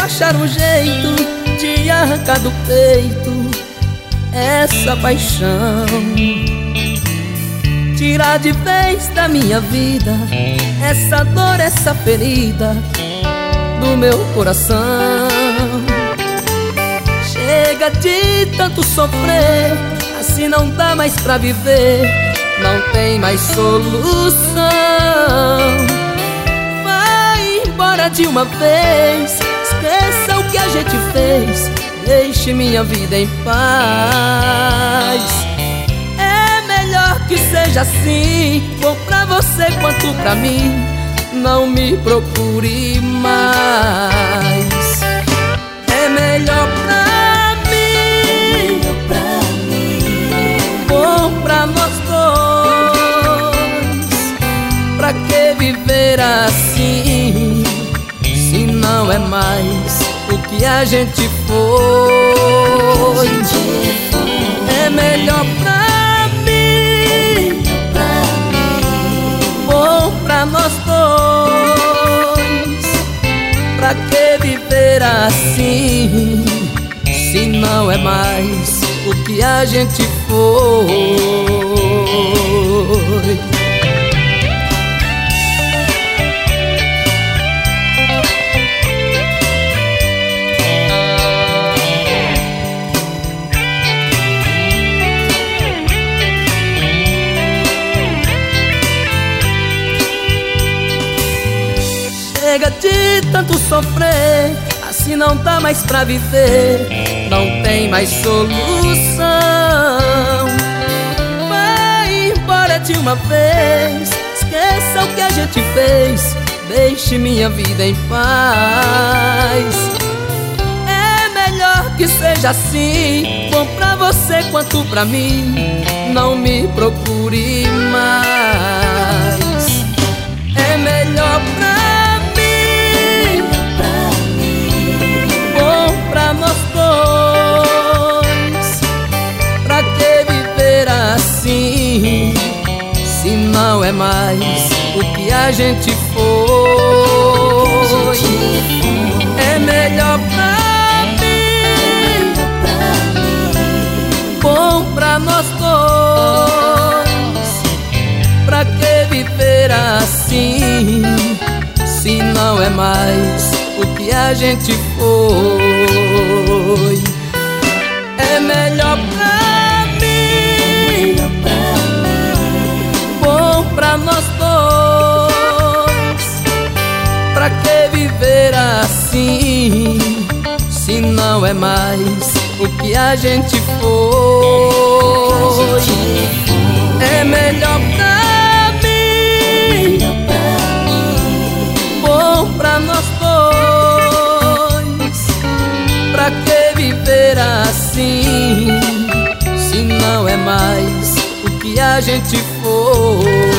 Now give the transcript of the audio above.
achar um jeito de arrancar do peito essa paixão, tirar de vez da minha vida essa dor, essa ferida do meu coração. Chega de tanto sofrer, assim não dá mais pra viver, não tem mais solução. Vai embora de uma vez, esqueça o que a gente fez, deixe minha vida em paz. É melhor que seja assim, bom pra você quanto pra mim, não me procure mais. É melhor pra mim, bom pra nós dois. Pra que viver assim, se não é mais o que a gente foi? É melhor pra mim, bom pra nós dois. Pra que viver assim, se não é mais o que a gente foi? Chega de tanto sofrer, assim não dá mais pra viver, não tem mais solução. Vai embora de uma vez, esqueça o que a gente fez, deixe minha vida em paz. É melhor que seja assim, bom pra você quanto pra mim, não me procure mais. É melhor pra nós dois. Pra que viver assim, se não é mais o que a gente foi? É melhor pra mim, bom pra nós dois. Pra que viver assim, se não é mais o que a gente foi? É melhor pra mim, bom pra nós dois. Pra que viver assim, se não é mais o que a gente foi? É melhor pra mim, bom pra nós dois. Pra que viver assim, se não é mais o que a gente foi?